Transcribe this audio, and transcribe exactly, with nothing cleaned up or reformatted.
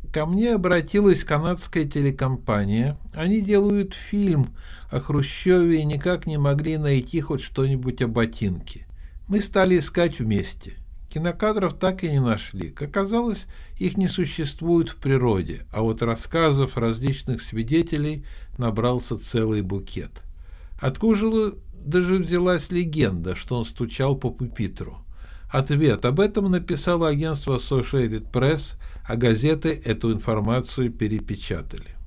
Ко мне обратилась канадская телекомпания. Они делают фильм о Хрущеве и никак не могли найти хоть что-нибудь о ботинке. Мы стали искать вместе. Кинокадров так и не нашли. Как оказалось, их не существует в природе, а вот рассказов различных свидетелей набрался целый букет. Откуда даже взялась легенда, что он стучал по пюпитру? Ответ: об этом написало агентство Associated Press, а газеты эту информацию перепечатали.